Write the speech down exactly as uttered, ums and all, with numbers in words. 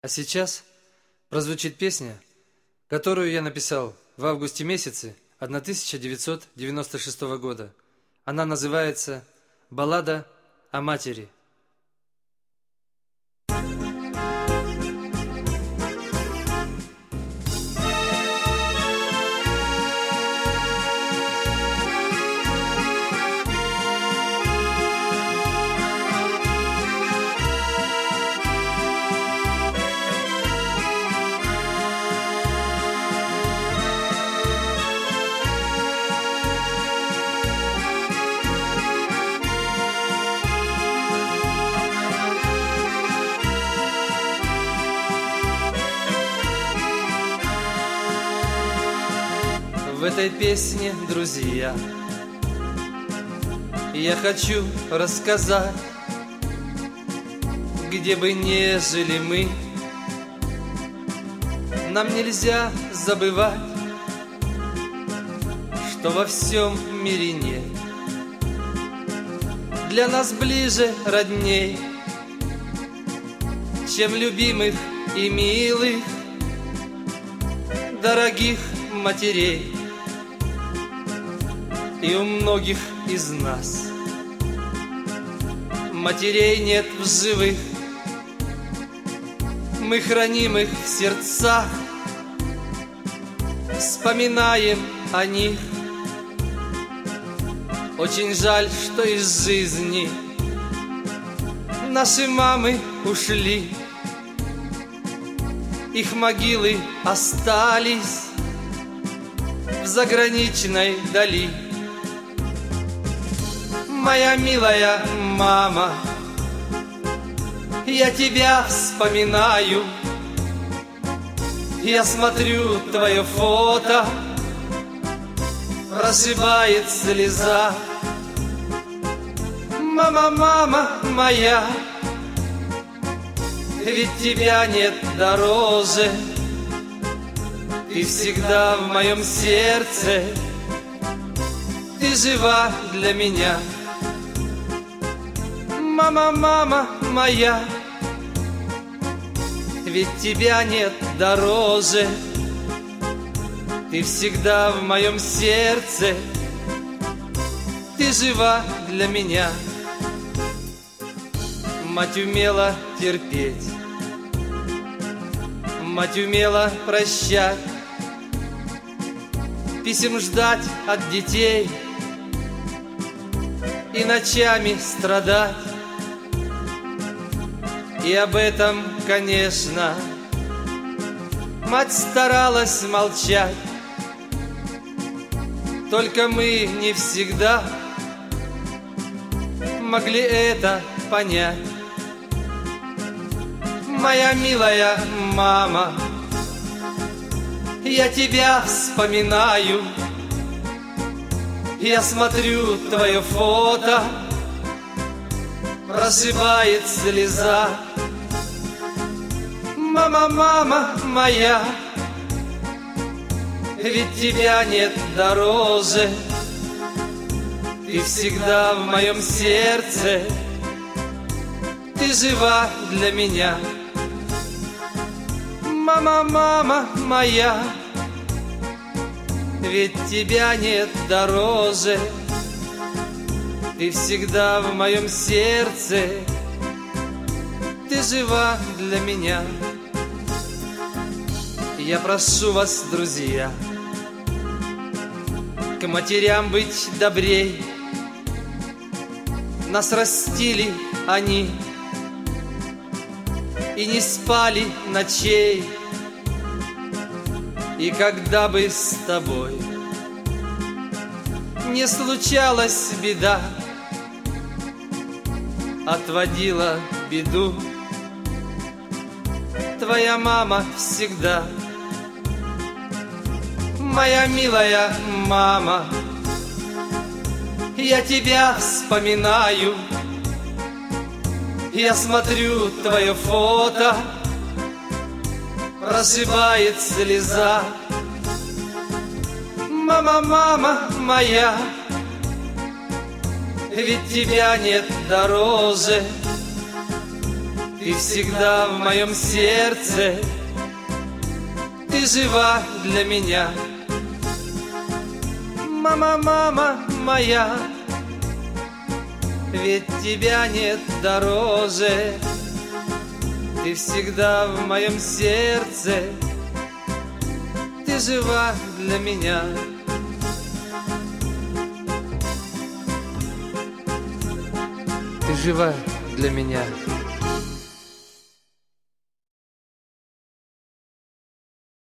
А сейчас прозвучит песня, которую я написал в августе месяце тысяча девятьсот девяносто шестого года. Она называется «Баллада о матери». В этой песне, друзья, я хочу рассказать, где бы ни жили мы, нам нельзя забывать, что во всем мире нет для нас ближе родней, чем любимых и милых, дорогих матерей. И у многих из нас матерей нет в живых, мы храним их в сердцах, вспоминаем о них. Очень жаль, что из жизни наши мамы ушли, их могилы остались в заграничной дали. Моя милая мама, я тебя вспоминаю, я смотрю твое фото, прошибает слеза. Мама, мама моя, ведь тебя нет дороже, ты всегда в моем сердце, ты жива для меня. Мама, мама моя, ведь тебя нет дороже, ты всегда в моем сердце, ты жива для меня. Мать умела терпеть, мать умела прощать, писем ждать от детей и ночами страдать. И об этом, конечно, мать старалась молчать, только мы не всегда могли это понять. Моя милая мама, я тебя вспоминаю, я смотрю твое фото, прошибает слеза. Мама, мама моя, ведь тебя нет дороже, ты всегда в моем сердце, ты жива для меня. Мама, мама моя, ведь тебя нет дороже, ты всегда в моем сердце, ты жива для меня. Я прошу вас, друзья, к матерям быть добрей. Нас растили они и не спали ночей. И когда бы с тобой не случалась беда, отводила беду твоя мама всегда. Моя милая мама, я тебя вспоминаю, я смотрю твое фото, прошибает слеза. Мама, мама моя, ведь тебя нет дороже, Ты всегда в моем сердце, ты жива для меня. Мама, мама моя, ведь тебя нет дороже. Ты всегда в моем сердце, ты жива для меня. Ты жива для меня.